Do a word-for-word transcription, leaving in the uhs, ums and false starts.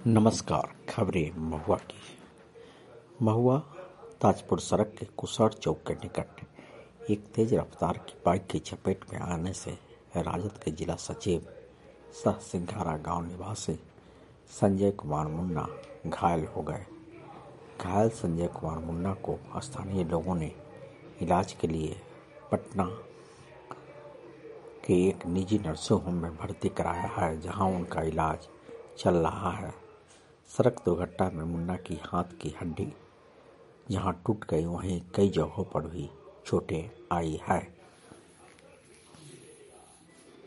नमस्कार। खबरें महुआ की। महुआ ताजपुर सड़क के कुसर चौक के निकट एक तेज रफ्तार की बाइक की चपेट में आने से राजद के जिला सचिव सह सिंघारा गांव निवासी संजय कुमार मुन्ना घायल हो गए। घायल संजय कुमार मुन्ना को स्थानीय लोगों ने इलाज के लिए पटना के एक निजी नर्सिंग होम में भर्ती कराया है, जहां उनका इलाज चल रहा है। सड़क दुर्घटना में मुन्ना की हाथ की हड्डी जहां टूट गई, वहीं कई जगहों पर भी चोटें आई है।